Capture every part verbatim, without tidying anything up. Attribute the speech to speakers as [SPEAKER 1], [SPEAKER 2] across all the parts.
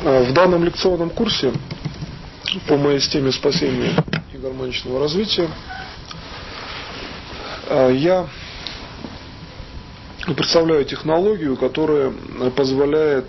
[SPEAKER 1] В данном лекционном курсе по моей системе спасения и гармоничного развития я представляю технологию, которая позволяет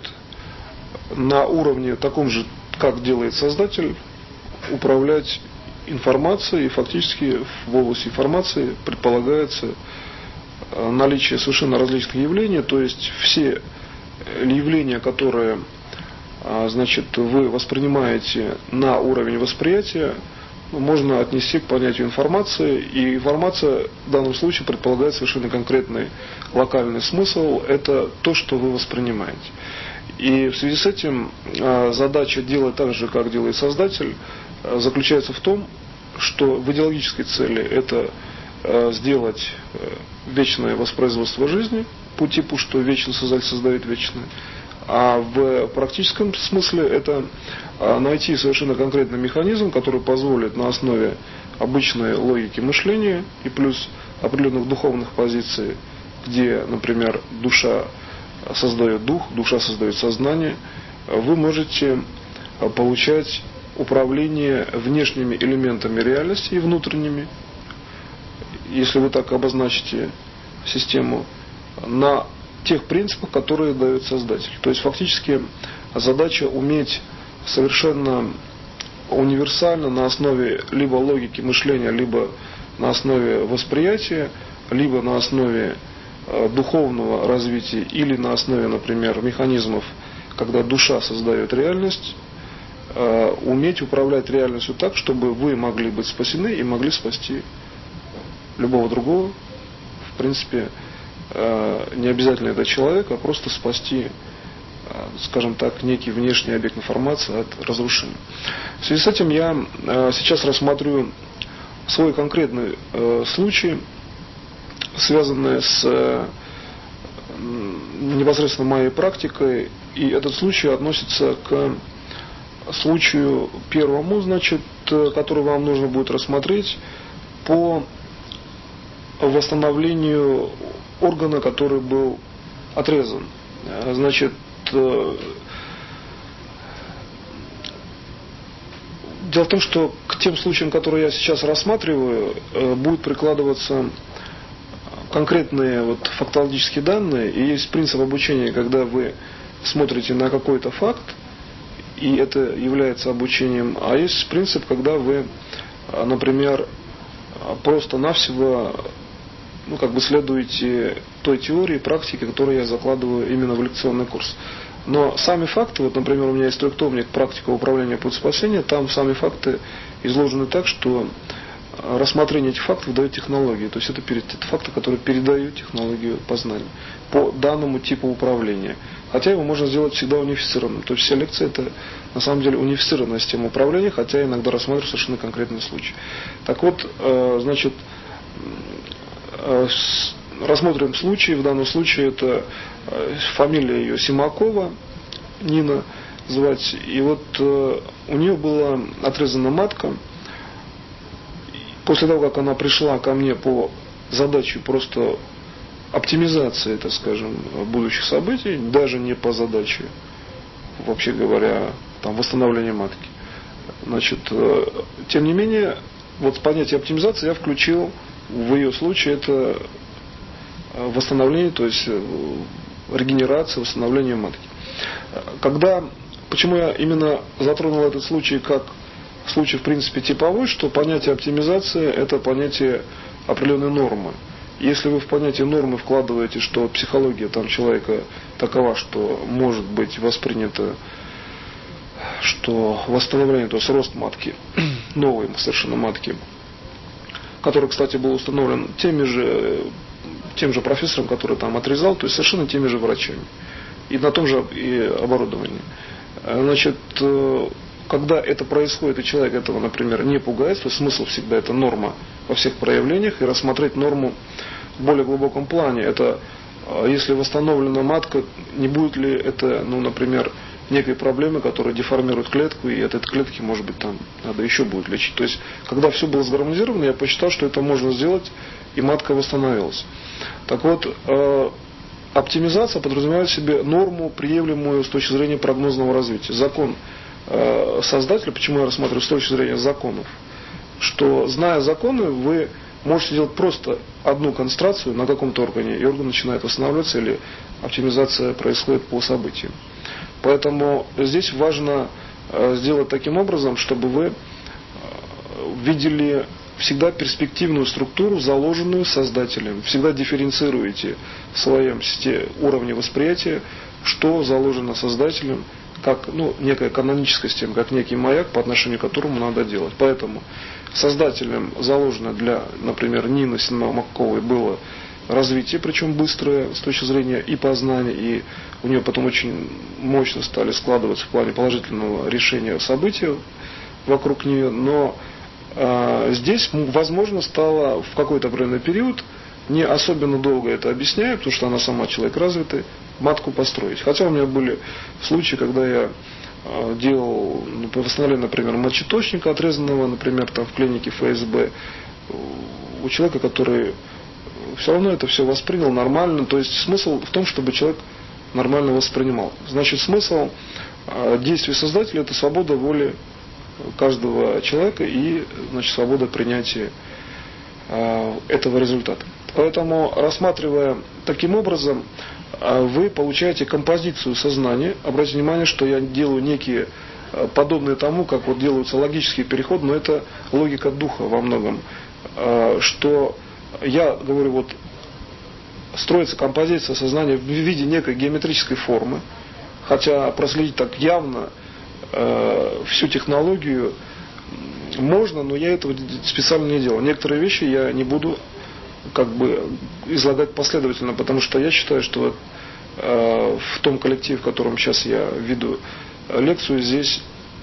[SPEAKER 1] на уровне таком же, как делает создатель, управлять информацией, и фактически в области информации предполагается наличие совершенно различных явлений, то есть все явления, которые значит, вы воспринимаете на уровень восприятия, можно отнести к понятию информации, и информация в данном случае предполагает совершенно конкретный локальный смысл, это то, что вы воспринимаете. И в связи с этим задача делать так же, как делает создатель, заключается в том, что в идеологической цели это сделать вечное воспроизводство жизни, по типу, что вечный создатель создает вечное. А в практическом смысле это найти совершенно конкретный механизм, который позволит на основе обычной логики мышления и плюс определенных духовных позиций, где, например, душа создает дух, душа создает сознание, вы можете получать управление внешними элементами реальности и внутренними, если вы так обозначите систему, на тех принципах, которые дает создатель. То есть фактически задача уметь совершенно универсально на основе либо логики мышления, либо на основе восприятия, либо на основе э, духовного развития или на основе, например, механизмов, когда душа создает реальность, э, уметь управлять реальностью так, чтобы вы могли быть спасены и могли спасти любого другого. В принципе, не обязательно это человек, а просто спасти, скажем так, некий внешний объект информации от разрушения. В связи с этим я сейчас рассмотрю свой конкретный случай, связанный с непосредственно моей практикой, и этот случай относится к случаю первому, значит, который вам нужно будет рассмотреть по восстановлению органа, который был отрезан. Значит, дело в том, что к тем случаям, которые я сейчас рассматриваю, будут прикладываться конкретные вот фактологические данные, и есть принцип обучения, когда вы смотрите на какой-то факт, и это является обучением, а есть принцип, когда вы, например, просто-навсего ну, как бы следуете той теории, практике, которую я закладываю именно в лекционный курс. Но сами факты, вот, например, у меня есть трехтомник «Практика управления путь спасения», там сами факты изложены так, что рассмотрение этих фактов дает технологию. То есть это, это факты, которые передают технологию познания по данному типу управления. Хотя его можно сделать всегда унифицированным. То есть вся лекция это на самом деле унифицированная система управления, хотя иногда рассматриваю совершенно конкретный случай. Так вот, значит, рассмотрим случай. В данном случае это фамилия ее Симакова, Нина звать. И вот у нее была отрезана матка. После того, как она пришла ко мне по задаче просто оптимизации, так скажем, будущих событий, даже не по задаче, вообще говоря, там, восстановления матки. Значит, тем не менее, вот понятие оптимизации я включил в ее случае, это восстановление, то есть регенерация, восстановление матки. Когда, почему я именно затронул этот случай как случай, в принципе, типовой, что понятие оптимизации это понятие определенной нормы. Если вы в понятие нормы вкладываете, что психология там человека такова, что может быть воспринято, что восстановление, то есть рост матки, новой совершенно матки, который, кстати, был установлен теми же, тем же профессором, который там отрезал, то есть совершенно теми же врачами. И на том же и оборудовании. Значит, когда это происходит, и человек этого, например, не пугается, то смысл всегда это норма во всех проявлениях, и рассмотреть норму в более глубоком плане. Это если восстановлена матка, не будет ли это, ну, например, некой проблемы, которая деформирует клетку, и от этой клетки, может быть, там надо еще будет лечить. То есть, когда все было сгармонизировано, я посчитал, что это можно сделать, и матка восстановилась. Так вот, оптимизация подразумевает в себе норму, приемлемую с точки зрения прогнозного развития. Закон э, создателя, почему я рассматриваю с точки зрения законов, что, зная законы, вы можете делать просто одну концентрацию на каком-то органе, и орган начинает восстанавливаться, или оптимизация происходит по событиям. Поэтому здесь важно э, сделать таким образом, чтобы вы э, видели всегда перспективную структуру, заложенную создателем. Всегда дифференцируете в своем уровне восприятия, что заложено создателем, как ну, некая каноническая система, как некий маяк, по отношению к которому надо делать. Поэтому создателем заложено для, например, Нины Синмаковой было развитие, причем быстрое с точки зрения и познания, и у нее потом очень мощно стали складываться в плане положительного решения событий вокруг нее, но э, здесь, возможно, стало в какой-то определенный период, не особенно долго это объясняю, потому что она сама человек развитый, матку построить. Хотя у меня были случаи, когда я э, делал ну, восстановление, например, мочеточника отрезанного, например, там в клинике эф эс бэ, у человека, который все равно это все воспринял нормально. То есть смысл в том, чтобы человек нормально воспринимал. Значит, смысл э, действий создателя — это свобода воли каждого человека и, значит, свобода принятия э, этого результата. Поэтому, рассматривая таким образом, э, вы получаете композицию сознания. Обратите внимание, что я делаю некие э, подобные тому, как вот делаются логические переходы, но это логика духа во многом, э, что я говорю, вот строится композиция сознания в виде некой геометрической формы, хотя проследить так явно э, всю технологию можно, но я этого специально не делал. Некоторые вещи я не буду как бы излагать последовательно, потому что я считаю, что э, в том коллективе, в котором сейчас я веду лекцию, здесь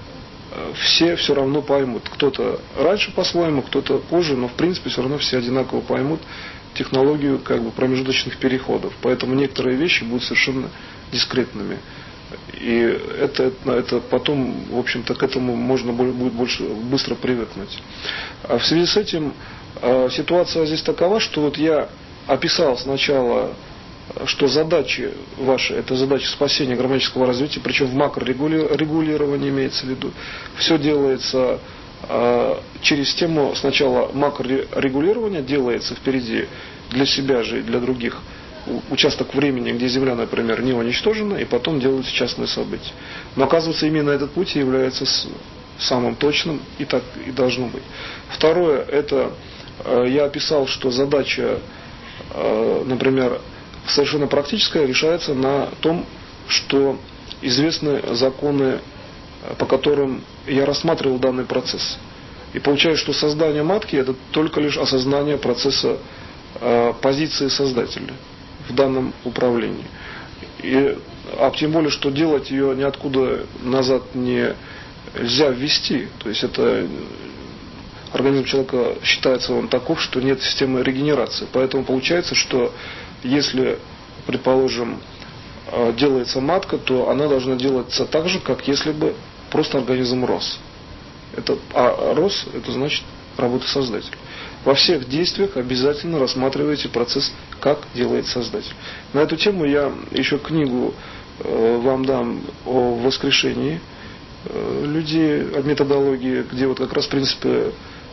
[SPEAKER 1] все все равно поймут. Кто-то раньше по-своему, кто-то позже, но в принципе все равно все одинаково поймут технологию как бы промежуточных переходов. Поэтому некоторые вещи будут совершенно дискретными. И это, это потом, в общем-то, к этому можно будет больше быстро привыкнуть. А в связи с этим ситуация здесь такова, что вот я описал сначала, что задачи ваши, это задача спасения гармонического развития, причем в макрорегулировании имеется в виду. Все делается э, через систему сначала макрорегулирования, делается впереди для себя же и для других участок времени, где Земля, например, не уничтожена, и потом делаются частные события. Но оказывается, именно этот путь является самым точным, и так и должно быть. Второе, это э, я описал, что задача, э, например, совершенно практическое решается на том, что известны законы, по которым я рассматривал данный процесс. И получается, что создание матки — это только лишь осознание процесса э, позиции создателя в данном управлении. И, а тем более, что делать ее ниоткуда назад не нельзя ввести. То есть это организм человека считается он таков, что нет системы регенерации. Поэтому получается, что если, предположим, делается матка, то она должна делаться так же, как если бы просто организм рос. Это, а рос, это значит работа создателя. Во всех действиях обязательно рассматривайте процесс, как делает создатель. На эту тему я еще книгу э, вам дам о воскрешении э, людей, о методологии, где вот как раз в принципе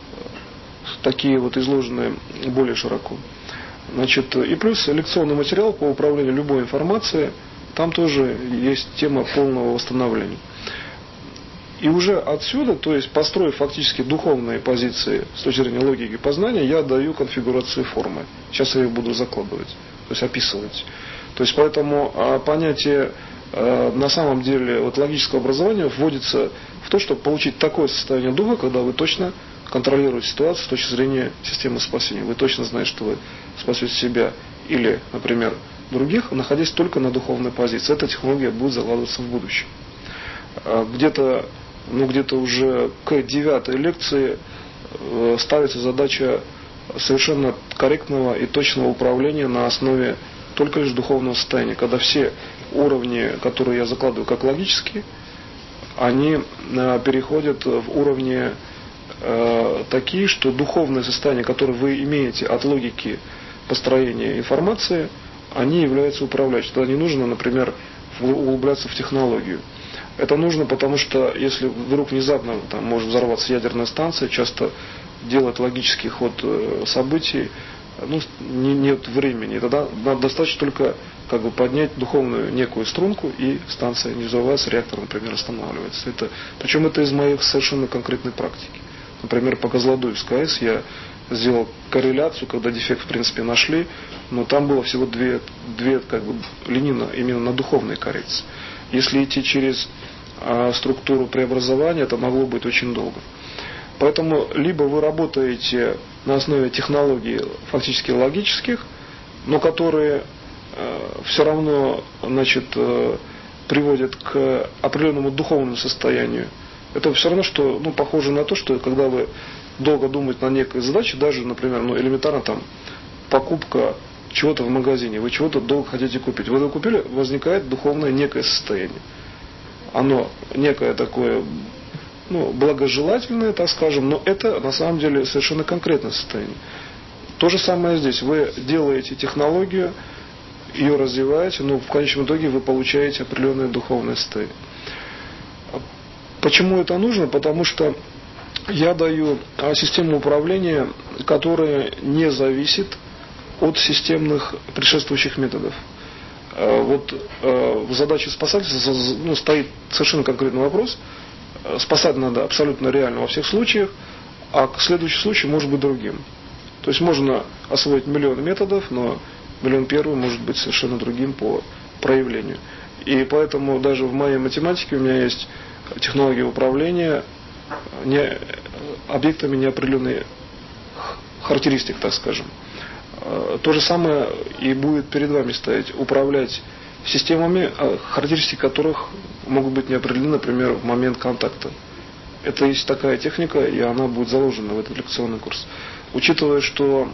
[SPEAKER 1] такие вот изложены более широко. Значит, и плюс лекционный материал по управлению любой информацией, там тоже есть тема полного восстановления. И уже отсюда, то есть построив фактически духовные позиции с точки зрения логики и познания, я даю конфигурацию формы. Сейчас я ее буду закладывать, то есть описывать. То есть поэтому а, понятие а, на самом деле вот, логического образования вводится в то, чтобы получить такое состояние духа, когда вы точно контролируете ситуацию с точки зрения системы спасения. Вы точно знаете, что вы спасете себя или, например, других, находясь только на духовной позиции. Эта технология будет закладываться в будущем. Где-то, ну, где-то уже к девятой лекции ставится задача совершенно корректного и точного управления на основе только лишь духовного состояния, когда все уровни, которые я закладываю как логические, они переходят в уровни э, такие, что духовное состояние, которое вы имеете от логики построения информации, они являются управляющими. Тогда не нужно, например, углубляться в технологию. Это нужно, потому что если вдруг внезапно там может взорваться ядерная станция, часто делать логический ход событий, ну, не, нет времени. Тогда надо достаточно только как бы поднять духовную некую струнку, и станция не взрывается, реактор, например, останавливается. Это, причем это из моих совершенно конкретной практики. Например, по Козлодуевской АЭС я сделал корреляцию, когда дефект в принципе нашли, но там было всего две, две как бы, линии именно на духовной коррекции. Если идти через а, структуру преобразования, это могло быть очень долго. Поэтому либо вы работаете на основе технологий фактически логических, но которые э, все равно значит, э, приводят к определенному духовному состоянию. Это все равно, что ну, похоже на то, что когда вы долго думаете над некой задачей, даже, например, ну, элементарно там покупка чего-то в магазине, вы чего-то долго хотите купить. Вы это купили, возникает духовное некое состояние. Оно некое такое, ну, благожелательное, так скажем, но это на самом деле совершенно конкретное состояние. То же самое здесь. Вы делаете технологию, ее развиваете, но в конечном итоге вы получаете определенное духовное состояние. Почему это нужно? Потому что я даю систему управления, которая не зависит от системных предшествующих методов. Вот в задаче спасательства ну, стоит совершенно конкретный вопрос. Спасать надо абсолютно реально во всех случаях, а следующий случай может быть другим. То есть можно освоить миллион методов, но миллион первый может быть совершенно другим по проявлению. И поэтому даже в моей математике у меня есть технология управления не, объектами неопределенной характеристик, так скажем. То же самое и будет перед вами стоять. Управлять системами, характеристики которых могут быть не определены, например, в момент контакта. Это есть такая техника, и она будет заложена в этот лекционный курс. Учитывая, что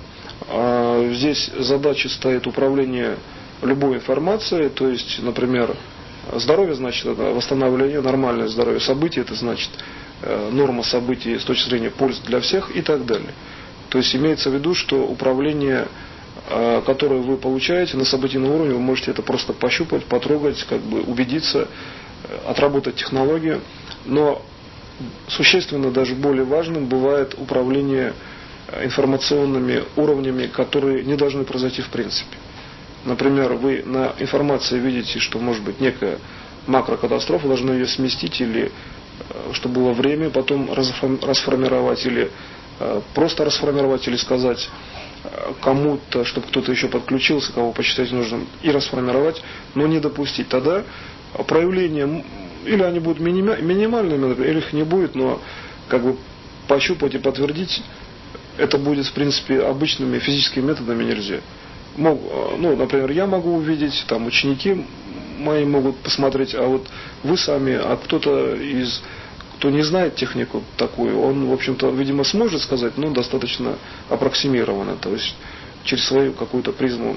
[SPEAKER 1] э, здесь задача стоит управление любой информацией, то есть, например, здоровье значит это восстановление, нормальное здоровье событий, это значит э, норма событий с точки зрения пользы для всех и так далее. То есть имеется в виду, что управление, э, которое вы получаете на событийном уровне, вы можете это просто пощупать, потрогать, как бы убедиться, э, отработать технологию, но существенно даже более важным бывает управление информационными уровнями, которые не должны произойти в принципе. Например, вы на информации видите, что может быть некая макрокатастрофа, должны ее сместить или, чтобы было время, потом расформировать, или просто расформировать, или сказать кому-то, чтобы кто-то еще подключился, кого посчитать нужным, и расформировать, но не допустить. Тогда проявления, или они будут минимальными, или их не будет, но как бы пощупать и подтвердить, это будет, в принципе, обычными физическими методами нельзя. Мог, ну, например, я могу увидеть, там ученики мои могут посмотреть, а вот вы сами, а кто-то из, кто не знает технику такую, он, в общем-то, видимо, сможет сказать, но достаточно аппроксимированно, то есть через свою какую-то призму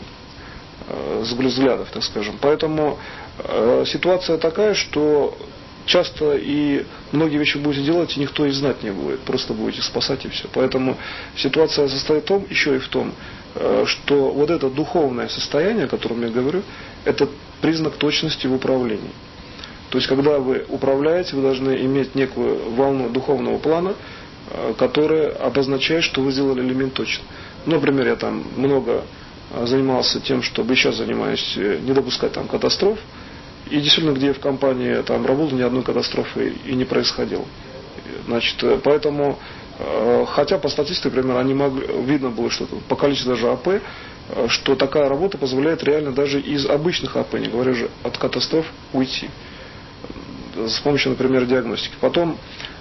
[SPEAKER 1] э, взглядов, так скажем. Поэтому э, ситуация такая, что часто и многие вещи будете делать, и никто и знать не будет. Просто будете спасать и все. Поэтому ситуация состоит в том, еще и в том, что вот это духовное состояние, о котором я говорю, это признак точности в управлении. То есть, когда вы управляете, вы должны иметь некую волну духовного плана, которая обозначает, что вы сделали элемент точно. Ну, например, я там много занимался тем, чтобы сейчас занимаюсь, не допускать там катастроф. И действительно, где я в компании там работал, ни одной катастрофы и не происходило. Значит, поэтому, хотя по статистике, например, они могли, видно было, что по количеству даже АП, что такая работа позволяет реально даже из обычных АП, не говоря же от катастроф, уйти. С помощью, например, диагностики. Потом,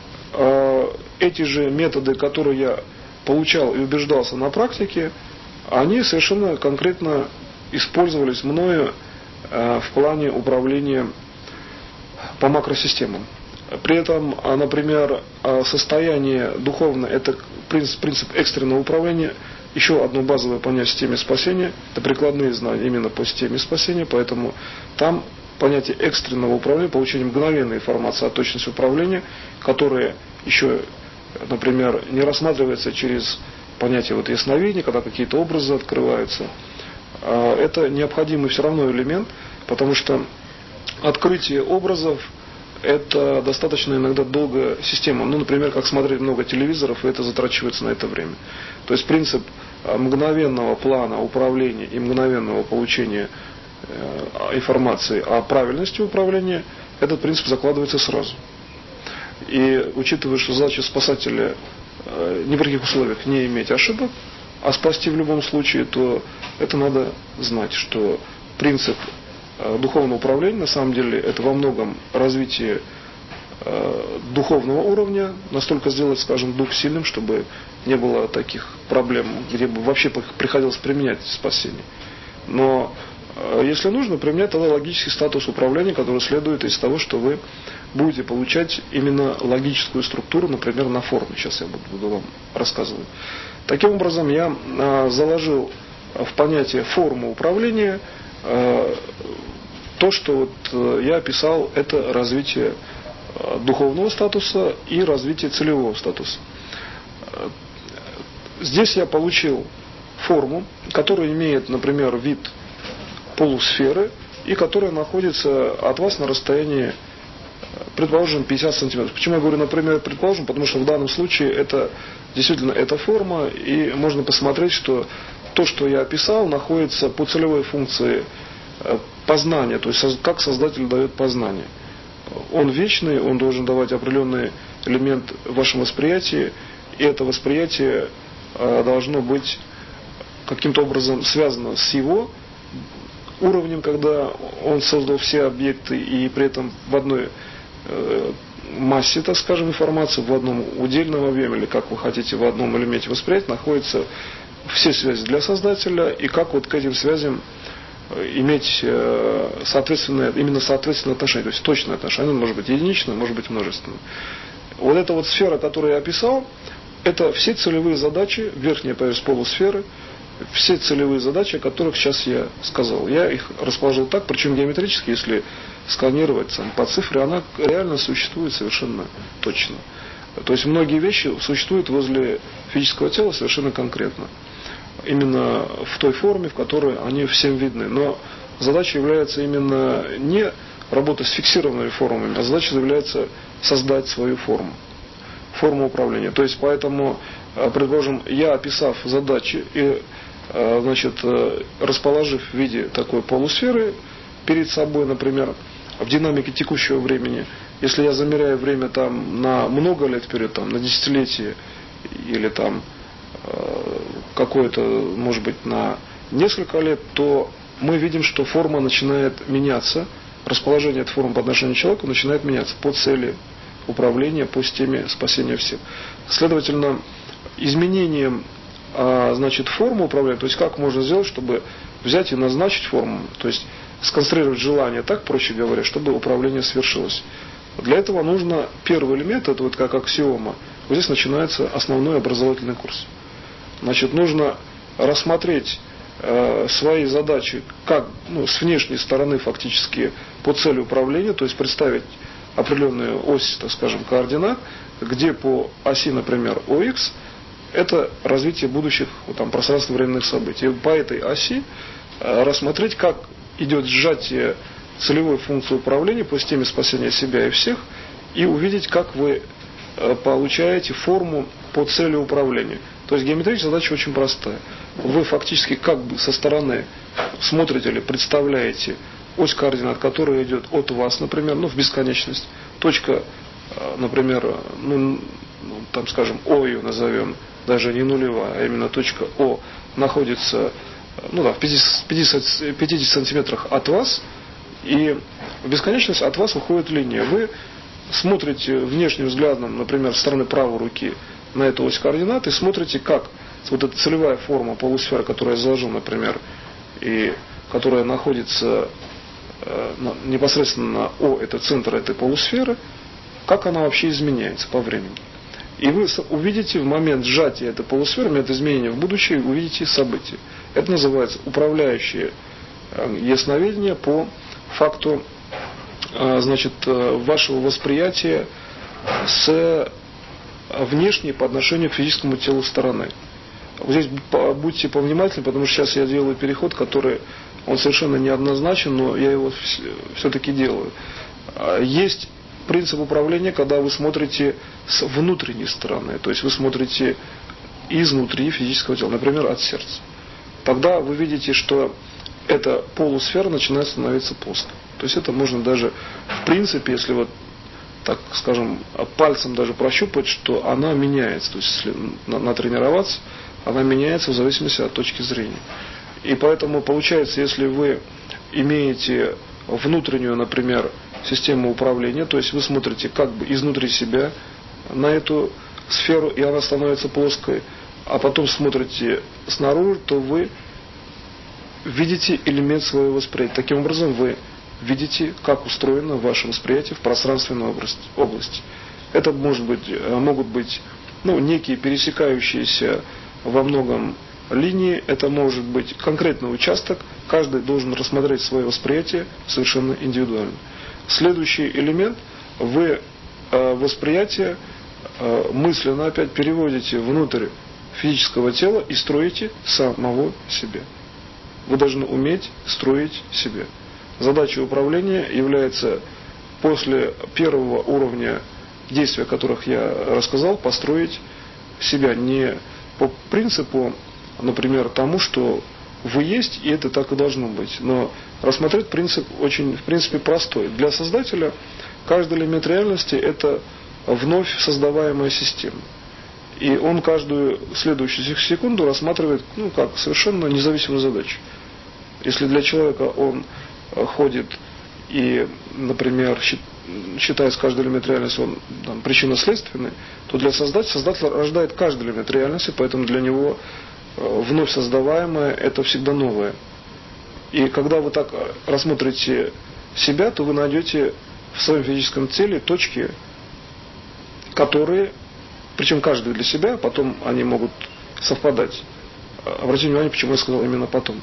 [SPEAKER 1] эти же методы, которые я получал и убеждался на практике, они совершенно конкретно использовались мною в плане управления по макросистемам. При этом, например, состояние духовное – это принцип, принцип экстренного управления. Еще одно базовое понятие в системе спасения – это прикладные знания именно по системе спасения. Поэтому там понятие экстренного управления, получение мгновенной информации о точности управления, которое еще, например, не рассматривается через понятие вот ясновидения, когда какие-то образы открываются. это необходимый все равно элемент, потому что открытие образов – это достаточно иногда долгая система. Ну, например, как смотреть много телевизоров, и это затрачивается на это время. То есть принцип мгновенного плана управления и мгновенного получения информации о правильности управления, этот принцип закладывается сразу. И учитывая, что задача спасателя ни в каких условиях не иметь ошибок, а спасти в любом случае, то это надо знать, что принцип духовного управления, на самом деле, это во многом развитие э, духовного уровня, настолько сделать, скажем, дух сильным, чтобы не было таких проблем, где бы вообще приходилось применять спасение. Но э, если нужно, применять тогда логический статус управления, который следует из того, что вы будете получать именно логическую структуру, например, на форме. Сейчас я буду, буду вам рассказывать. Таким образом, я э, заложил в понятие формы управления э, то, что вот я описал, это развитие духовного статуса и развитие целевого статуса. Здесь я получил форму, которая имеет, например, вид полусферы и которая находится от вас на расстоянии, предположим, пятьдесят сантиметров. Почему я говорю, например, предположим? Потому что в данном случае это действительно эта форма, и можно посмотреть, что то, что я описал, находится по целевой функции познание, то есть как Создатель дает познание. Он вечный, он должен давать определенный элемент в вашем восприятии, и это восприятие должно быть каким-то образом связано с его уровнем, когда он создал все объекты, и при этом в одной массе, так скажем, информации, в одном удельном объеме, или как вы хотите, в одном элементе восприятия находятся все связи для Создателя, и как вот к этим связям иметь соответственное, именно соответственное отношение, то есть точное отношение, может быть единичное, может быть множественное. Вот эта вот сфера, которую я описал, это все целевые задачи, верхняя поверхность полусферы, все целевые задачи, о которых сейчас я сказал. Я их расположил так, причем геометрически, если сканировать там, по цифре, она реально существует совершенно точно. То есть многие вещи существуют возле физического тела совершенно конкретно. Именно в той форме, в которой они всем видны. Но задача является именно не работа с фиксированными формами, а задача является создать свою форму, форму управления. То есть поэтому, предположим, я, описав задачи и, значит, расположив в виде такой полусферы перед собой, например, в динамике текущего времени, если я замеряю время там на много лет вперед, там, на десятилетие или там какое-то, может быть, на несколько лет, то мы видим, что форма начинает меняться, расположение этой формы по отношению к человеку начинает меняться по цели управления, по системе спасения всех. Следовательно, изменением, значит, формы управления, то есть как можно сделать, чтобы взять и назначить форму, то есть сконцентрировать желание так, проще говоря, чтобы управление свершилось. Для этого нужно первый элемент, это вот как аксиома, вот здесь начинается основной образовательный курс. Значит, нужно рассмотреть э, свои задачи как, ну, с внешней стороны фактически по цели управления, то есть представить определенную ось, так скажем, координат, где по оси, например, ОХ, это развитие будущих вот, там, пространственно-временных событий. И по этой оси э, рассмотреть, как идет сжатие целевой функции управления по системе спасения себя и всех, и увидеть, как вы э, получаете форму по цели управления. То есть геометрическая задача очень простая. Вы фактически как бы со стороны смотрите или представляете ось координат, которая идет от вас, например, ну, в бесконечность. Точка, например, ну, там, скажем, О ее назовем, даже не нулевая, а именно точка О находится, ну да, в пятидесяти сантиметрах от вас, и в бесконечность от вас уходит линия. Вы смотрите внешним взглядом, например, со стороны правой руки на эту ось координат и смотрите, как вот эта целевая форма полусферы, которую я заложил, например, и которая находится э, непосредственно на О, это центр этой полусферы, как она вообще изменяется по времени. И вы увидите в момент сжатия этой полусферы, в момент изменения в будущее, увидите события. Это называется управляющее э, ясновидение по факту э, значит, э, вашего восприятия с внешней по отношению к физическому телу стороны. Вот здесь будьте повнимательны, потому что сейчас я делаю переход, который, он совершенно неоднозначен, но я его все-таки делаю. Есть принцип управления, когда вы смотрите с внутренней стороны, то есть вы смотрите изнутри физического тела, например, от сердца. Тогда вы видите, что эта полусфера начинает становиться плоской. То есть это можно даже, в принципе, если вот, так скажем, пальцем даже прощупать, что она меняется. То есть если натренироваться, она меняется в зависимости от точки зрения. И поэтому получается, если вы имеете внутреннюю, например, систему управления, то есть вы смотрите как бы изнутри себя на эту сферу, и она становится плоской, а потом смотрите снаружи, то вы видите элемент своего восприятия. Таким образом, вы видите, как устроено ваше восприятие в пространственной области. Это может быть, могут быть ну, некие пересекающиеся во многом линии, это может быть конкретный участок, каждый должен рассмотреть свое восприятие совершенно индивидуально. Следующий элемент, вы э, восприятие э, мысленно опять переводите внутрь физического тела и строите самого себя. Вы должны уметь строить себя. Задача управления является после первого уровня действия, о которых я рассказал, построить себя не по принципу, например, тому, что вы есть, и это так и должно быть. Но рассмотреть принцип очень, в принципе, простой. Для создателя каждый элемент реальности – это вновь создаваемая система. И он каждую следующую секунду рассматривает ну, как совершенно независимую задачу. Если для человека он ходит и, например, считает каждый элемент реальности он там, причинно-следственный, то для создателя, создатель рождает каждый элемент реальности, поэтому для него вновь создаваемое – это всегда новое. И когда вы так рассмотрите себя, то вы найдете в своем физическом теле точки, которые, причем каждый для себя, потом они могут совпадать. Обратите внимание, почему я сказал именно потом.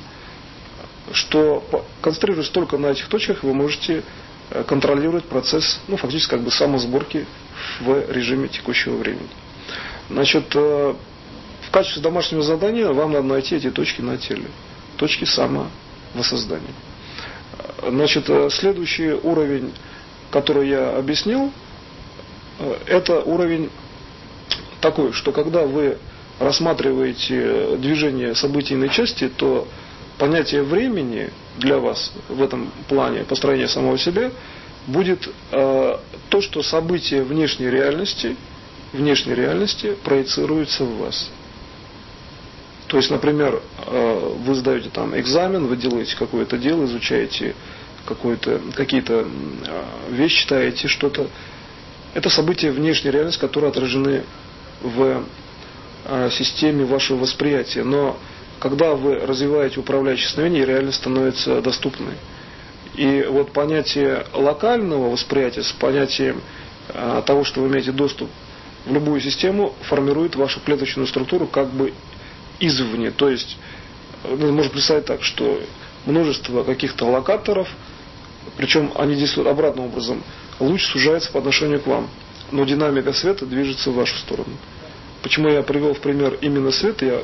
[SPEAKER 1] Что концентрируясь только на этих точках, вы можете контролировать процесс, ну, фактически как бы самосборки в режиме текущего времени. Значит, в качестве домашнего задания вам надо найти эти точки на теле. Точки самовоссоздания. Значит, следующий уровень, который я объяснил, это уровень такой, что когда вы рассматриваете движение событийной части, то понятие времени для вас в этом плане построения самого себя будет э, то, что события внешней реальности, внешней реальности проецируются в вас. То есть, например, э, вы сдаете там экзамен, вы делаете какое-то дело, изучаете какое-то, какие-то э, вещи, читаете что-то. Это события внешней реальности, которые отражены в э, системе вашего восприятия. Но когда вы развиваете управляющее сновидение, реальность становится доступной. И вот понятие локального восприятия с понятием э, того, что вы имеете доступ в любую систему, формирует вашу клеточную структуру как бы извне. То есть, ну, можно представить так, что множество каких-то локаторов, причем они действуют обратным образом, луч сужается по отношению к вам, но динамика света движется в вашу сторону. Почему я привел в пример именно свет? Я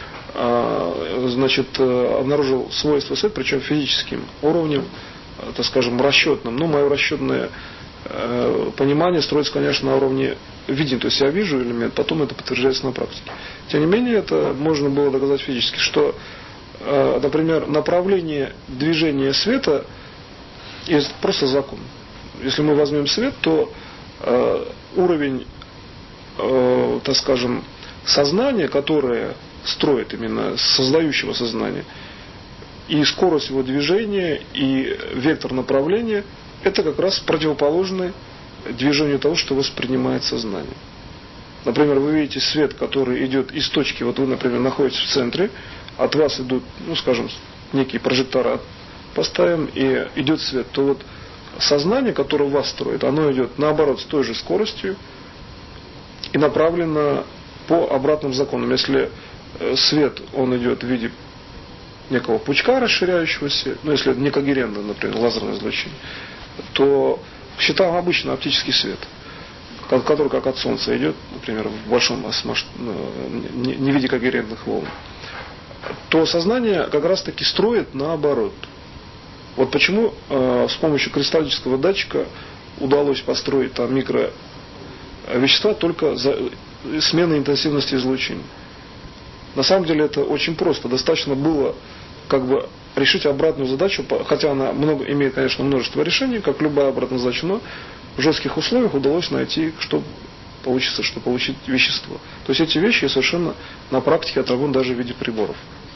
[SPEAKER 1] значит, обнаружил свойства света, причем физическим уровнем, так скажем, расчетным. Но мое расчетное понимание строится, конечно, на уровне видения. То есть я вижу элемент, потом это подтверждается на практике. Тем не менее, это можно было доказать физически, что, например, направление движения света есть просто закон. Если мы возьмем свет, то уровень, так скажем, сознания, которое строит именно создающего сознания, и скорость его движения, и вектор направления – это как раз противоположное движению того, что воспринимает сознание. Например, вы видите свет, который идет из точки, вот вы, например, находитесь в центре, от вас идут, ну, скажем, некие прожектора поставим, и идет свет, то вот сознание, которое вас строит, оно идет наоборот с той же скоростью и направлено по обратным законам. Если свет, он идет в виде некого пучка расширяющегося, ну, если это некогерентно, например, лазерное излучение, то считаем обычно оптический свет. который как от Солнца идет, например, в большом не, не виде когерентных волн, то сознание как раз таки строит наоборот. Вот почему э, с помощью кристаллического датчика удалось построить там микровещества только за сменой интенсивности излучения. На самом деле это очень просто. Достаточно было как бы решить обратную задачу, хотя она много, имеет, конечно, множество решений, как любая обратная задача, но в жестких условиях удалось найти, что получится, что получить вещество. То есть эти вещи совершенно на практике отработаны даже в виде приборов.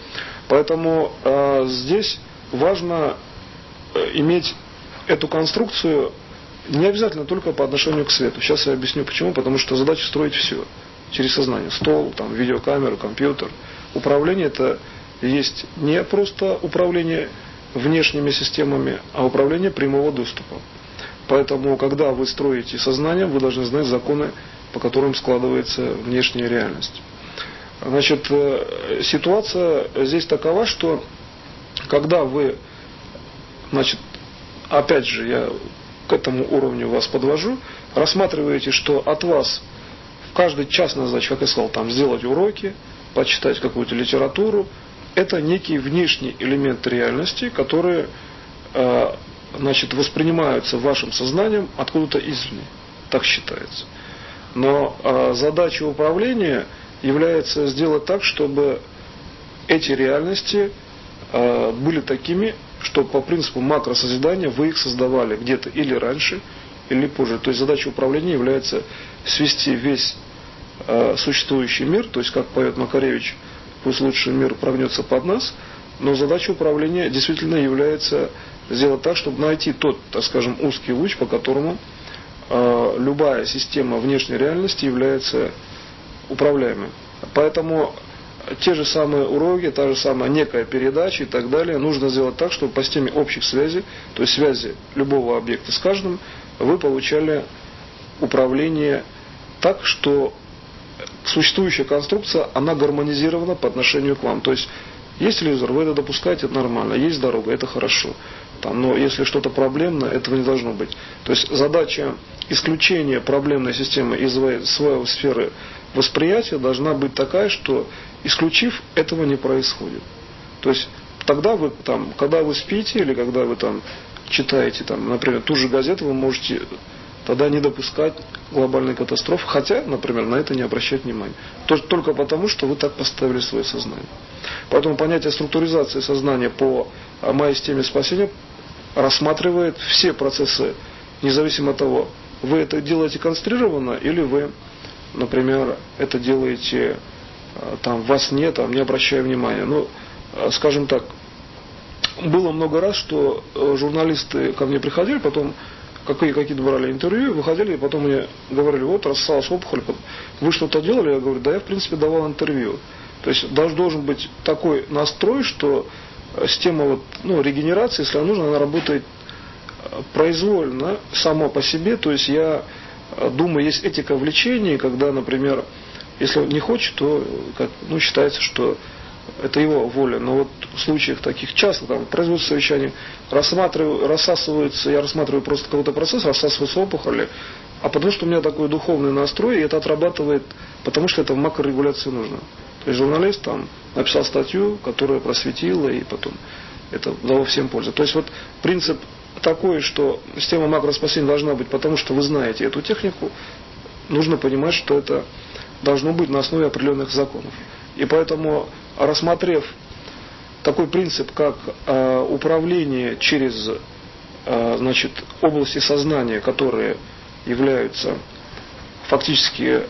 [SPEAKER 1] Поэтому э, здесь важно э, иметь эту конструкцию не обязательно только по отношению к свету. Сейчас я объясню почему. Потому что задача строить все через сознание. Стол, там, видеокамеру, компьютер. Управление это есть не просто управление внешними системами, а управление прямого доступа. Поэтому, когда вы строите сознание, вы должны знать законы, по которым складывается внешняя реальность. Значит, ситуация здесь такова, что когда вы, значит, опять же, я к этому уровню вас подвожу, рассматриваете, что от вас в каждой частной задаче, как я сказал, там, сделать уроки, почитать какую-то литературу, это некий внешний элемент реальности, который э, значит, воспринимаются вашим сознанием откуда-то извне. Так считается. Но э, задача управления является сделать так, чтобы эти реальности э, были такими, что по принципу макросозидания вы их создавали где-то или раньше, или позже. То есть задача управления является свести весь э, существующий мир, то есть как поет Макаревич, пусть лучший мир прогнется под нас, но задача управления действительно является сделать так, чтобы найти тот, так скажем, узкий луч, по которому э, любая система внешней реальности является управляемой. Поэтому те же самые уроки, та же самая некая передача и так далее нужно сделать так, чтобы по системе общих связей, то есть связи любого объекта с каждым, вы получали управление так, что существующая конструкция, она гармонизирована по отношению к вам. То есть есть телевизор, вы это допускаете, это нормально. Есть дорога, это хорошо. Там, но если что-то проблемное, этого не должно быть. То есть задача исключения проблемной системы из своей сферы восприятия должна быть такая, что исключив, этого не происходит. То есть тогда вы там, когда вы спите или когда вы там читаете, там, например, ту же газету, вы можете тогда не допускать глобальной катастрофы, хотя, например, на это не обращать внимания. Только потому, что вы так поставили свое сознание. Поэтому понятие структуризации сознания по моей системе спасения рассматривает все процессы, независимо от того, вы это делаете концентрированно или вы, например, это делаете там во сне, там, не обращая внимания. Ну, скажем так, было много раз, что журналисты ко мне приходили, потом какие, какие-то брали интервью, выходили, и потом мне говорили, вот, рассосалась опухоль, вы что-то делали? Я говорю, да я, в принципе, давал интервью. То есть должен быть такой настрой, что система вот, ну, регенерации, если она нужна, она работает произвольно, сама по себе. То есть я думаю, есть этика влечения, когда, например, если он не хочет, то как, ну, считается, что это его воля. Но вот в случаях таких часто, там, производство совещаний, рассматриваю, рассасывается, я рассматриваю просто какой-то процесс, рассасываются опухоли, а потому что у меня такой духовный настрой, и это отрабатывает, потому что это в макрорегуляции нужно. То есть журналист там написал статью, которая просветила, и потом это дало всем пользу. То есть вот принцип такой, что система макроспасения должна быть, потому что вы знаете эту технику, нужно понимать, что это должно быть на основе определенных законов. И поэтому, рассмотрев такой принцип, как э, управление через э, значит, области сознания, которые являются фактически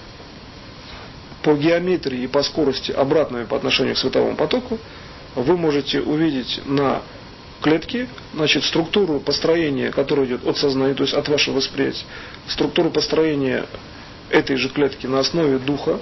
[SPEAKER 1] по геометрии и по скорости обратными по отношению к световому потоку, вы можете увидеть на клетке, значит, структуру построения, которая идет от сознания, то есть от вашего восприятия, структуру построения этой же клетки на основе духа,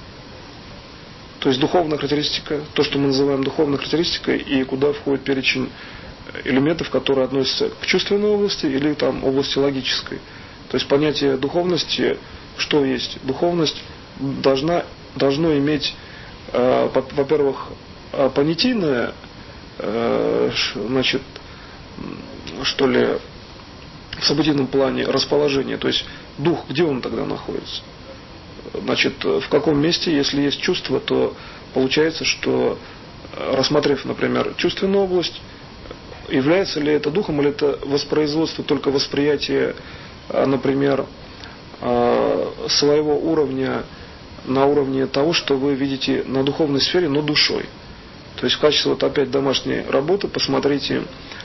[SPEAKER 1] то есть духовная характеристика, то, что мы называем духовной характеристикой, и куда входит перечень элементов, которые относятся к чувственной области или там области логической. То есть понятие духовности, что есть духовность, должна, должно иметь, э, во-первых, понятийное, э, значит, что ли, в событийном плане расположение, то есть дух, где он тогда находится? Значит, в каком месте, если есть чувство, то получается, что, рассмотрев, например, чувственную область, является ли это духом, или это воспроизводство только восприятия, например, своего уровня на уровне того, что вы видите на духовной сфере, но душой. То есть в качестве вот опять домашней работы посмотрите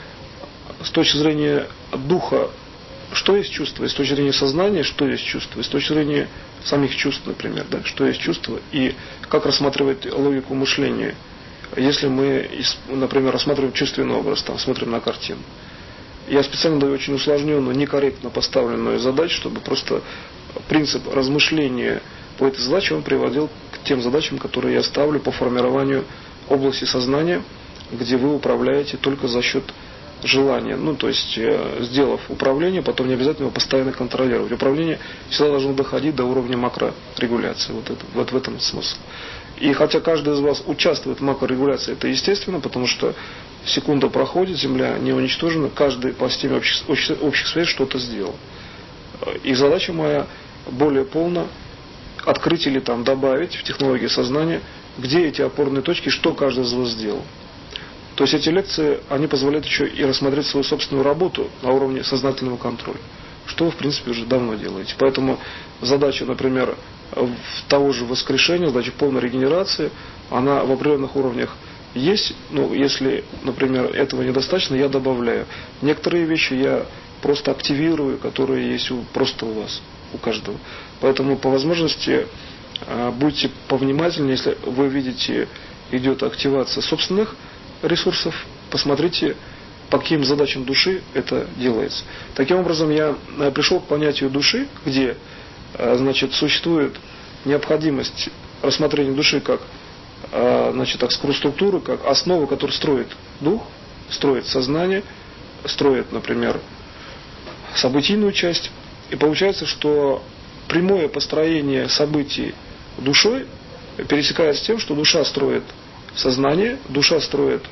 [SPEAKER 1] с точки зрения духа, что есть чувство, и с точки зрения сознания, что есть чувство, и с точки зрения самих чувств, например, да, что есть чувство, и как рассматривать логику мышления, если мы, например, рассматриваем чувственный образ, там, смотрим на картину. Я специально даю очень усложненную, некорректно поставленную задачу, чтобы просто принцип размышления по этой задаче он приводил к тем задачам, которые я ставлю по формированию области сознания, где вы управляете только за счет желания. Ну, то есть, сделав управление, потом не обязательно его постоянно контролировать. Управление всегда должно доходить до уровня макрорегуляции. Вот, это, вот в этом смысл. И хотя каждый из вас участвует в макрорегуляции, это естественно, потому что секунда проходит, Земля не уничтожена, каждый по системе общих, общих, общих связей что-то сделал. И задача моя более полно открыть или там добавить в технологии сознания, где эти опорные точки, что каждый из вас сделал. То есть эти лекции, они позволяют еще и рассмотреть свою собственную работу на уровне сознательного контроля, что вы, в принципе, уже давно делаете. Поэтому задача, например, того же воскрешения, задача полной регенерации, она в определенных уровнях есть. Ну, если, например, этого недостаточно, я добавляю. Некоторые вещи я просто активирую, которые есть у, просто у вас, у каждого. Поэтому, по возможности, будьте повнимательнее, если вы видите, идет активация собственных ресурсов, посмотрите, по каким задачам души это делается. Таким образом, я пришел к понятию души, где, значит, существует необходимость рассмотрения души как, значит, так, структуры, как основу, которая строит дух, строит сознание, строит, например, событийную часть. И получается, что прямое построение событий душой пересекается с тем, что душа строит сознание, душа строит,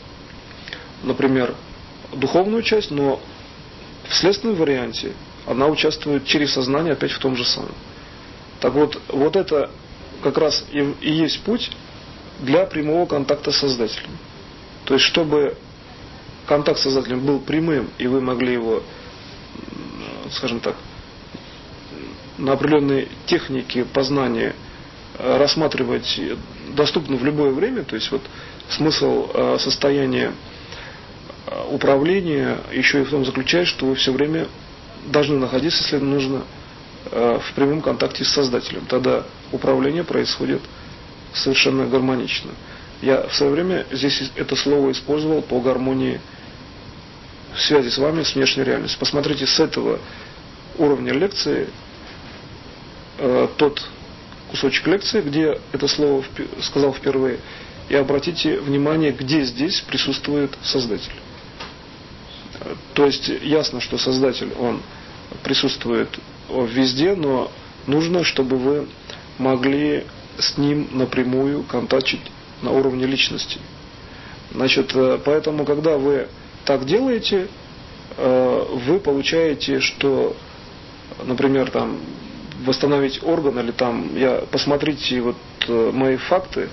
[SPEAKER 1] например, духовную часть, но в следственном варианте она участвует через сознание опять в том же самом. Так вот, вот это как раз и, и есть путь для прямого контакта с Создателем. То есть, чтобы контакт с Создателем был прямым, и вы могли его, скажем так, на определенные техники познания рассматривать доступно в любое время, то есть вот смысл состояния управления еще и в том заключается, что вы все время должны находиться, если нужно, в прямом контакте с Создателем. Тогда управление происходит совершенно гармонично. Я в свое время здесь это слово использовал по гармонии связи с вами с внешней реальностью. Посмотрите с этого уровня лекции э, тот кусочек лекции, где это слово сказал впервые, и обратите внимание, где здесь присутствует Создатель. То есть ясно, что Создатель, он присутствует везде, но нужно, чтобы вы могли с ним напрямую контактить на уровне личности. Значит, поэтому, когда вы так делаете, вы получаете, что, например, там, восстановить орган, или там, я, посмотрите вот мои факты,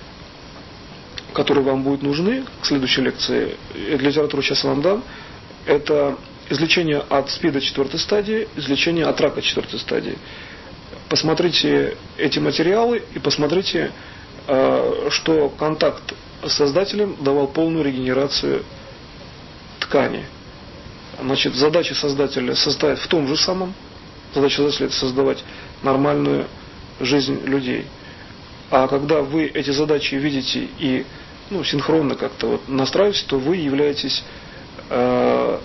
[SPEAKER 1] которые вам будут нужны к следующей лекции, литературу сейчас вам дам, это излечение от СПИДа четвертой стадии, излечение от рака четвертой стадии. Посмотрите эти материалы и посмотрите, что контакт с Создателем давал полную регенерацию ткани. Значит, задача Создателя состоит в том же самом. Задача Создателя – это создавать нормальную жизнь людей. А когда вы эти задачи видите и, ну, синхронно как-то вот настраиваетесь, то вы являетесь э,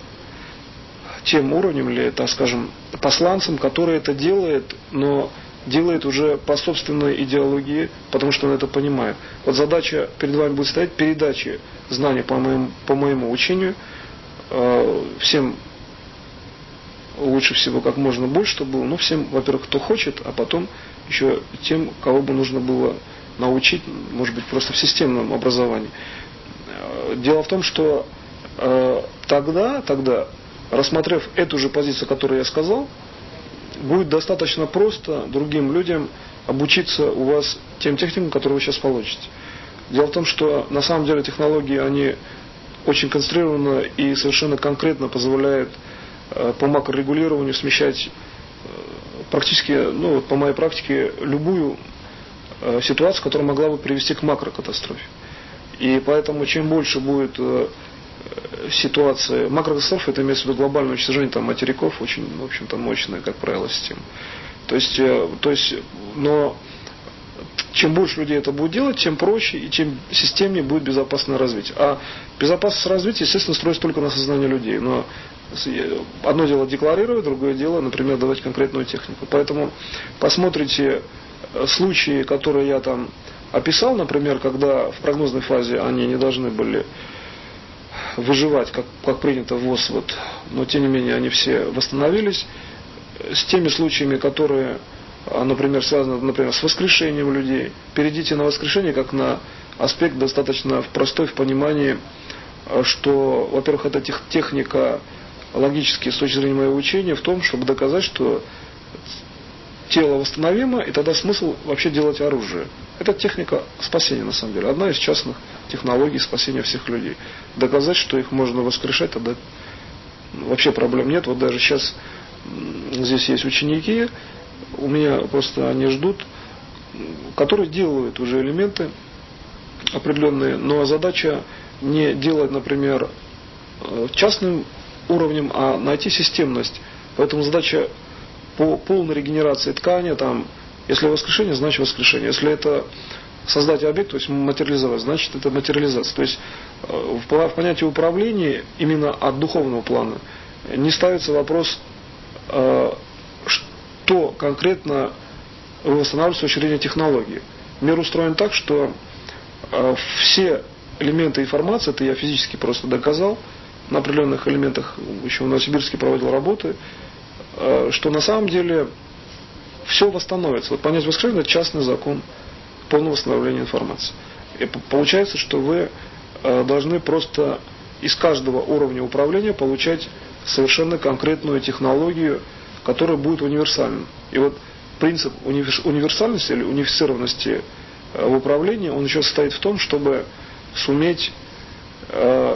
[SPEAKER 1] тем уровнем, или, так скажем, посланцем, который это делает, но делает уже по собственной идеологии, потому что он это понимает. Вот задача перед вами будет стоять передачи знаний по моему, по моему учению, э, всем лучше всего как можно больше, чтобы было, ну, всем, во-первых, кто хочет, а потом еще тем, кого бы нужно было научить, может быть, просто в системном образовании. Дело в том, что э, тогда, тогда, рассмотрев эту же позицию, которую я сказал, будет достаточно просто другим людям обучиться у вас тем техникам, которые вы сейчас получите. Дело в том, что на самом деле технологии, они очень концентрированно и совершенно конкретно позволяют э, по макрорегулированию смещать э, практически, ну, по моей практике, любую э, ситуацию, которая могла бы привести к макрокатастрофе. И поэтому чем больше будет э, ситуация макрокатастрофы, это имеется в виду глобальное уничтожение там, материков, очень, в общем-то, мощная, как правило, система. То есть, э, то есть, но чем больше людей это будет делать, тем проще и тем системнее будет безопасное развитие. А безопасность развития, естественно, строится только на сознании людей. Но одно дело декларировать, другое дело, например, давать конкретную технику. Поэтому посмотрите случаи, которые я там описал, например, когда в прогнозной фазе они не должны были выживать, как, как принято в ВОЗ, вот, но тем не менее они все восстановились, с теми случаями, которые, например, связаны, например, с воскрешением людей. Перейдите на воскрешение как на аспект достаточно простой в понимании, что, во-первых, эта тех, техника логически с точки зрения моего учения в том, чтобы доказать, что тело восстановимо, и тогда смысл вообще делать оружие. Это техника спасения, на самом деле. Одна из частных технологий спасения всех людей. Доказать, что их можно воскрешать, тогда вообще проблем нет. Вот даже сейчас здесь есть ученики, у меня просто они ждут, которые делают уже элементы определенные, но задача не делать, например, частным уровнем, а найти системность. Поэтому задача по полной регенерации ткани, там, если воскрешение, значит воскрешение. Если это создать объект, то есть материализовать, значит это материализация. То есть в понятии управления именно от духовного плана не ставится вопрос, что конкретно вы восстанавливаете с точки зрения технологии. Мир устроен так, что все элементы информации, это я физически просто доказал, на определенных элементах, еще в Новосибирске проводил работы, что на самом деле все восстановится. Вот понятие воскрешения – это частный закон полного восстановления информации. И получается, что вы должны просто из каждого уровня управления получать совершенно конкретную технологию, которая будет универсальна. И вот принцип универсальности или унифицированности в управлении, он еще состоит в том, чтобы суметь э,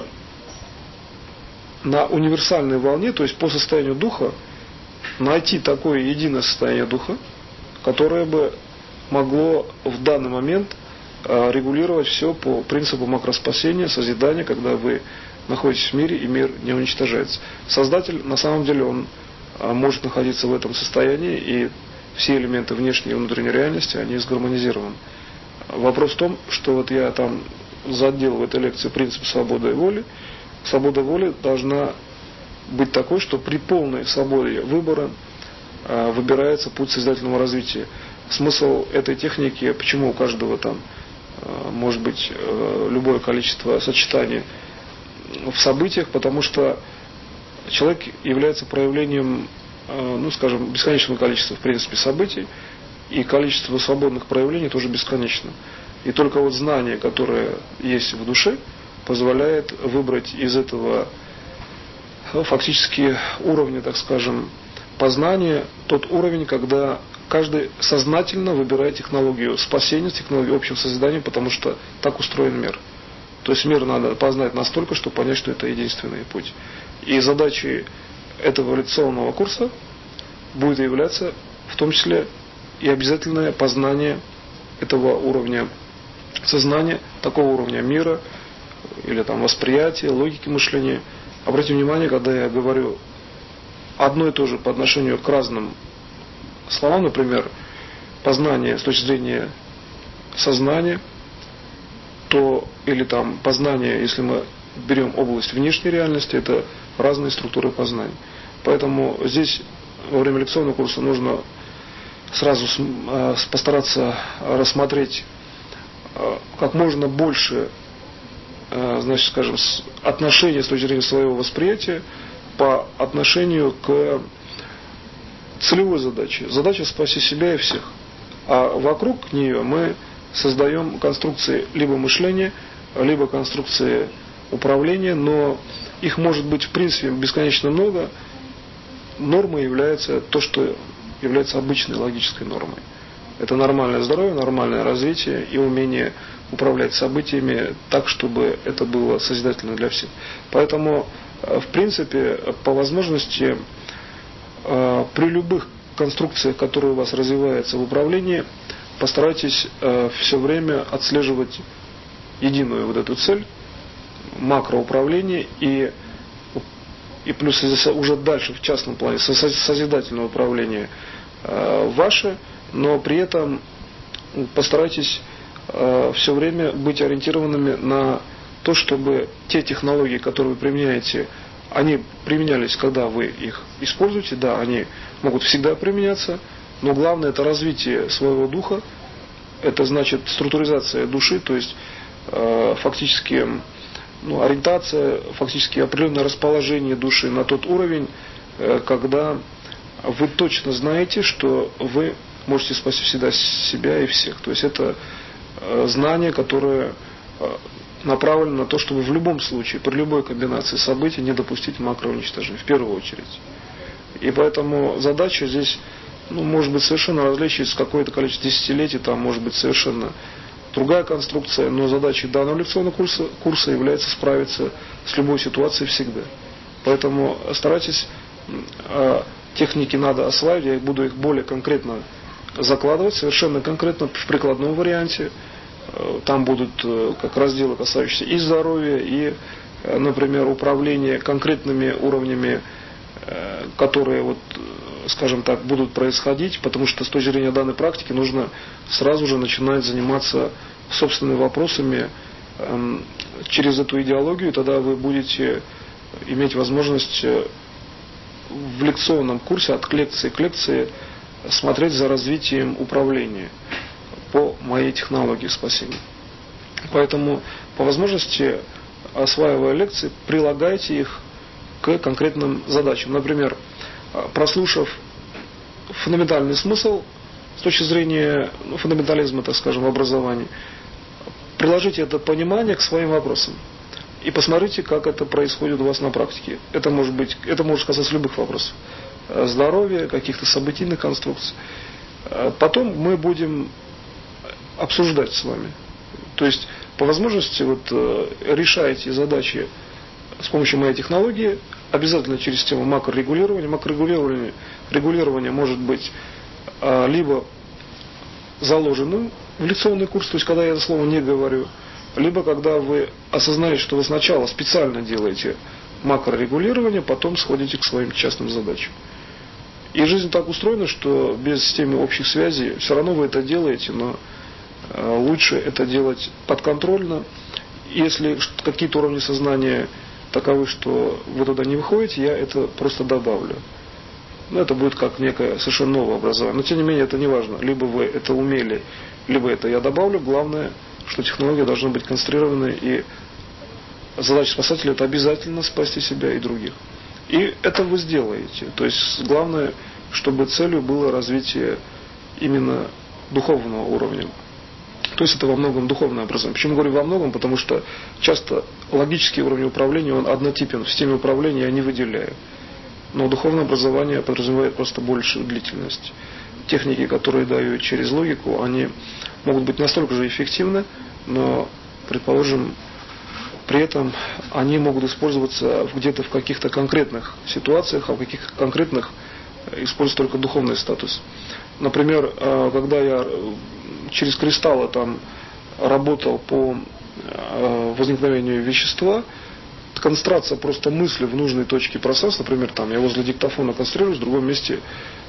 [SPEAKER 1] на универсальной волне, то есть по состоянию духа, найти такое единое состояние духа, которое бы могло в данный момент э, регулировать все по принципу макроспасения, созидания, когда вы находитесь в мире и мир не уничтожается. Создатель, на самом деле, он э, может находиться в этом состоянии, и все элементы внешней и внутренней реальности, они сгармонизированы. Вопрос в том, что вот я там задел в этой лекции принцип свободы воли. Свобода воли должна быть такой, что при полной свободе выбора э, выбирается путь созидательного развития. Смысл этой техники, почему у каждого там э, может быть э, любое количество сочетаний в событиях, потому что человек является проявлением, э, ну скажем, бесконечного количества в принципе событий, и количество свободных проявлений тоже бесконечно. И только вот знание, которое есть в душе, позволяет выбрать из этого ну, фактически уровня, так скажем, познания, тот уровень, когда каждый сознательно выбирает технологию спасения, технологию общего созидания, потому что так устроен мир. То есть мир надо познать настолько, чтобы понять, что это единственный путь. И задачей этого эволюционного курса будет являться в том числе и обязательное познание этого уровня сознания, такого уровня мира, или там восприятия, логики мышления. Обратите внимание, когда я говорю одно и то же по отношению к разным словам, например, познание с точки зрения сознания, то, или там познание, если мы берем область внешней реальности, это разные структуры познания. Поэтому здесь во время лекционного курса нужно сразу постараться рассмотреть как можно больше, значит, скажем, отношения с точки зрения своего восприятия по отношению к целевой задаче. Задача спасти себя и всех. А вокруг нее мы создаем конструкции либо мышления, либо конструкции управления, но их может быть в принципе бесконечно много. Нормой является то, что является обычной логической нормой. Это нормальное здоровье, нормальное развитие и умение управлять событиями так, чтобы это было созидательно для всех. Поэтому, в принципе, по возможности, при любых конструкциях, которые у вас развиваются в управлении, постарайтесь все время отслеживать единую вот эту цель, макроуправление и, и плюс уже дальше в частном плане созидательное управление ваше, но при этом постарайтесь все время быть ориентированными на то, чтобы те технологии, которые вы применяете, они применялись, когда вы их используете, да, они могут всегда применяться, но главное это развитие своего духа, это значит структуризация души, то есть э, фактически ну, ориентация, фактически определенное расположение души на тот уровень, э, когда вы точно знаете, что вы можете спасти всегда себя и всех. То есть это э, знание, которое э, направлено на то, чтобы в любом случае, при любой комбинации событий не допустить макроуничтожения, в первую очередь. И поэтому задача здесь, ну, может быть совершенно различить с какое-то количество десятилетий, там может быть совершенно другая конструкция, но задачей данного лекционного курса, курса является справиться с любой ситуацией всегда. Поэтому старайтесь, э, техники надо осваивать, я буду их более конкретно закладывать, совершенно конкретно в прикладном варианте. Там будут как разделы, касающиеся и здоровья, и, например, управления конкретными уровнями, которые, вот, скажем так, будут происходить, потому что с точки зрения данной практики нужно сразу же начинать заниматься собственными вопросами через эту идеологию, тогда вы будете иметь возможность в лекционном курсе от лекции к лекции смотреть за развитием управления по моей технологии спасения. Поэтому, по возможности, осваивая лекции, прилагайте их к конкретным задачам. Например, прослушав фундаментальный смысл с точки зрения ну, фундаментализма, так скажем, в образовании, приложите это понимание к своим вопросам и посмотрите, как это происходит у вас на практике. Это может быть, это может касаться любых вопросов. Здоровья, каких-то событийных конструкций. Потом мы будем обсуждать с вами. То есть, по возможности, вот, решайте задачи с помощью моей технологии, обязательно через тему макрорегулирования. Макрорегулирование регулирование может быть а, либо заложенным в лекционный курс, то есть, когда я это слово не говорю, либо когда вы осознаете, что вы сначала специально делаете макрорегулирование, потом сходите к своим частным задачам. И жизнь так устроена, что без системы общих связей все равно вы это делаете, но лучше это делать подконтрольно. Если какие-то уровни сознания таковы, что вы туда не выходите, я это просто добавлю. Но это будет как некое совершенно новое образование. Но тем не менее это не важно. Либо вы это умели, либо это я добавлю. Главное, что технология должна быть конструирована, и задача спасателя это обязательно спасти себя и других. И это вы сделаете. То есть главное, чтобы целью было развитие именно духовного уровня. То есть это во многом духовное образование. Почему говорю во многом? Потому что часто логический уровень управления, он однотипен. В системе управления я не выделяю. Но духовное образование подразумевает просто большую длительность. Техники, которые дают через логику, они могут быть настолько же эффективны, но, предположим, при этом они могут использоваться где-то в каких-то конкретных ситуациях, а в каких-то конкретных используется только духовный статус. Например, когда я через кристаллы там работал по возникновению вещества, концентрация просто мысли в нужной точке пространства, например, там я возле диктофона концентрируюсь, в другом месте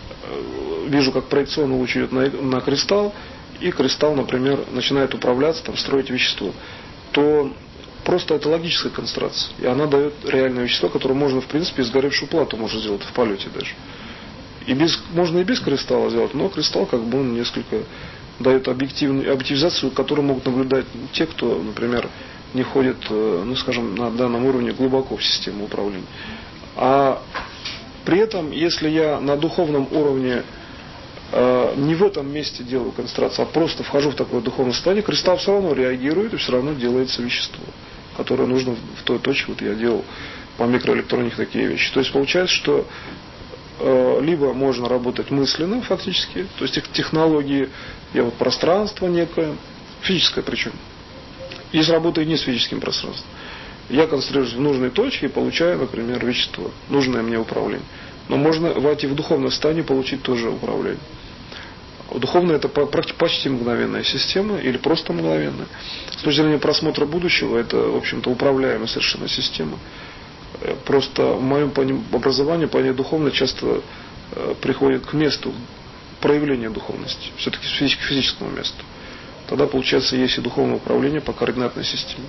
[SPEAKER 1] вижу, как проекционный луч идет на, на кристалл, и кристалл, например, начинает управляться, там, строить вещество, то просто это логическая концентрация, и она дает реальное вещество, которое можно, в принципе, из сгоревшую плату можно сделать в полете даже. И без, можно и без кристалла сделать, но кристалл как бы он несколько дает объективную объективизацию, которую могут наблюдать те, кто, например, не входит, ну скажем, на данном уровне глубоко в систему управления. А при этом, если я на духовном уровне э, не в этом месте делаю концентрацию, а просто вхожу в такое духовное состояние, кристалл все равно реагирует и все равно делается вещество, которое нужно в той точке. Вот я делал по микроэлектронике такие вещи. То есть получается, что э, либо можно работать мысленно фактически, то есть технологии, я вот пространство некое, физическое причем. Есть работа и не с физическим пространством. Я концентрируюсь в нужной точке и получаю, например, вещество, нужное мне управление. Но можно войти в духовное состояние и получить тоже управление. Духовное это почти мгновенная система или просто мгновенная. С точки зрения просмотра будущего, это, в общем-то, управляемая совершенно система. Просто в моем образовании понятие духовное часто приходит к месту проявления духовности, все-таки к физическому месту. Тогда, получается, есть и духовное управление по координатной системе.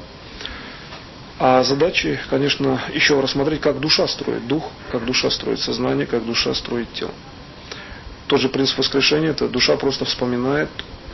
[SPEAKER 1] А задачи, конечно, еще рассмотреть, как душа строит дух, как душа строит сознание, как душа строит тело. Тот же принцип воскрешения, это душа просто вспоминает,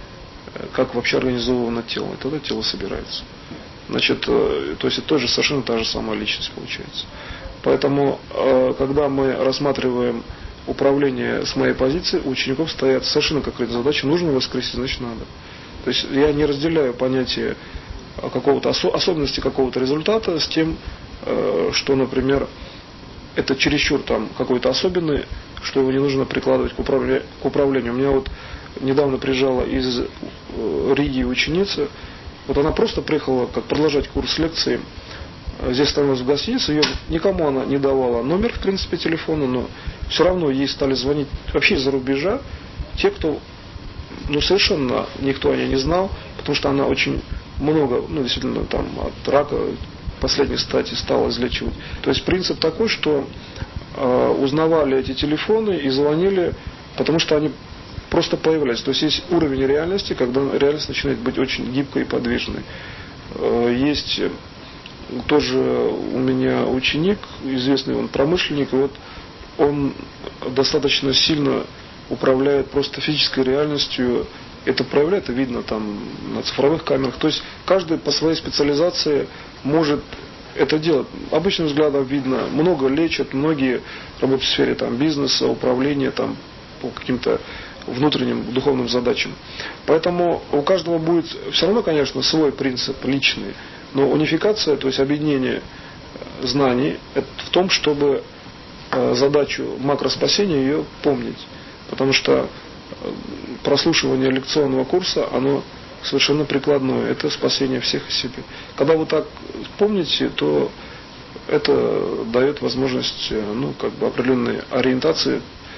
[SPEAKER 1] как вообще организовано тело, и тогда тело собирается. Значит, то есть это тоже совершенно та же самая личность получается. Поэтому, когда мы рассматриваем управление с моей позиции, у учеников стоят совершенно какая-то задача, нужно воскресить, значит надо. То есть я не разделяю понятие какого-то особенности какого-то результата с тем, что, например, это чересчур там какой-то особенный, что его не нужно прикладывать к управлению. К управлению. У меня вот недавно приезжала из Риги ученица, вот она просто приехала как продолжать курс лекции, здесь остановилась в гостинице, ее никому она не давала номер, в принципе, телефона, но все равно ей стали звонить вообще из-за рубежа те, кто, ну, совершенно никто о ней не знал, потому что она очень много, ну, действительно, там, от рака последней стадии стала излечивать. То есть принцип такой, что э, узнавали эти телефоны и звонили, потому что они просто появлялись. То есть есть уровень реальности, когда реальность начинает быть очень гибкой и подвижной. Э, есть тоже у меня ученик, известный он промышленник, и вот он достаточно сильно управляет просто физической реальностью. Это проявляет, это видно там на цифровых камерах. То есть каждый по своей специализации может это делать. Обычным взглядом видно, много лечат, многие работают в сфере там, бизнеса, управления там, по каким-то внутренним духовным задачам. Поэтому у каждого будет все равно, конечно, свой принцип личный, но унификация, то есть объединение знаний, это в том, чтобы задачу макроспасения ее помнить. Потому что прослушивание лекционного курса, оно совершенно прикладное. Это спасение всех и себе. Когда вы так помните, то это дает возможность, ну, как бы определенной ориентации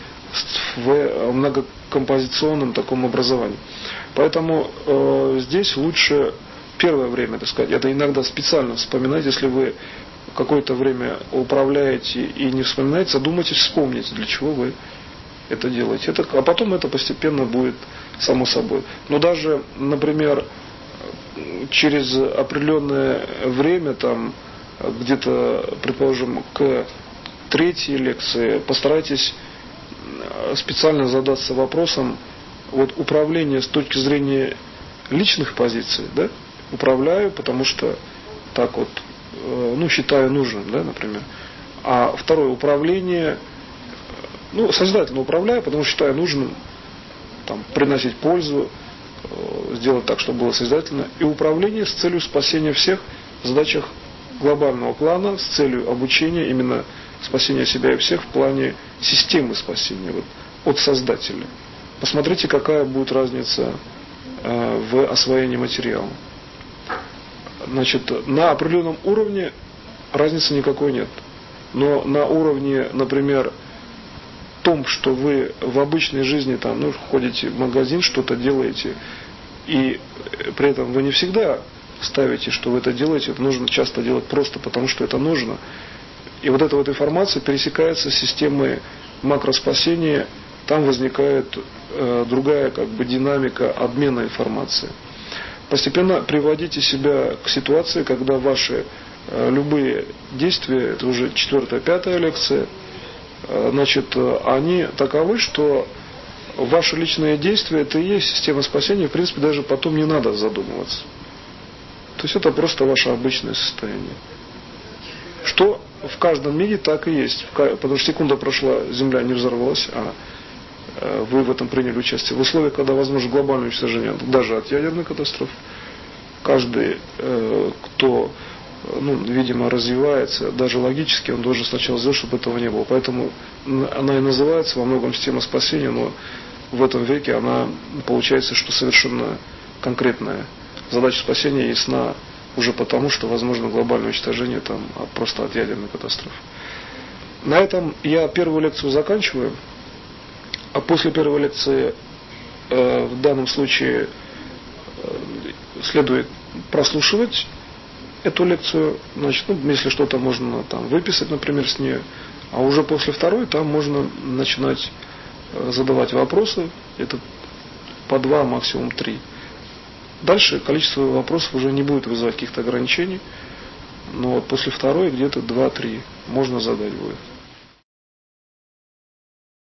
[SPEAKER 1] в многокомпозиционном таком образовании. Поэтому э, здесь лучше первое время, так сказать, это иногда специально вспоминать, если вы какое-то время управляете и не вспоминаете, задумайтесь, вспомните, для чего вы это делаете. Это, а потом это постепенно будет само собой. Но даже, например, через определенное время, там, где-то, предположим, к третьей лекции, постарайтесь специально задаться вопросом, вот управление с точки зрения личных позиций, да, управляю, потому что так вот, ну, считаю нужным, да, например. А второе, управление, ну, созидательно управляю, потому что считаю нужным там, приносить пользу, сделать так, чтобы было созидательно. И управление с целью спасения всех в задачах глобального плана, с целью обучения, именно спасения себя и всех в плане системы спасения, вот, от Создателя. Посмотрите, какая будет разница э, в освоении материала. Значит, на определенном уровне разницы никакой нет. Но на уровне, например, том, что вы в обычной жизни там, ну, ходите в магазин, что-то делаете, и при этом вы не всегда ставите, что вы это делаете, это нужно часто делать просто потому, что это нужно. И вот эта вот информация пересекается с системой макроспасения, там возникает э, другая как бы динамика обмена информацией. Постепенно приводите себя к ситуации, когда ваши э, любые действия, это уже четвертая, пятая лекция, э, значит, они таковы, что ваши личные действия, это и есть система спасения, в принципе, даже потом не надо задумываться. То есть это просто ваше обычное состояние. Что в каждом мире так и есть. Потому что секунда прошла, Земля не взорвалась, а вы в этом приняли участие. В условиях, когда возможно глобальное уничтожение, даже от ядерной катастрофы, каждый, кто ну, видимо, развивается, даже логически он должен сначала сделать, чтобы этого не было. Поэтому она и называется во многом система спасения, но в этом веке она получается, что совершенно конкретная задача спасения ясна уже потому, что возможно глобальное уничтожение там, просто от ядерной катастрофы. На этом я первую лекцию заканчиваю, а после первой лекции э, в данном случае э, следует прослушивать эту лекцию, значит, ну, если что-то можно там выписать, например, с нее, а уже после второй там можно начинать э, задавать вопросы, это по два, максимум три. Дальше количество вопросов уже не будет вызывать каких-то ограничений, но вот после второй где-то два-три можно задать будет.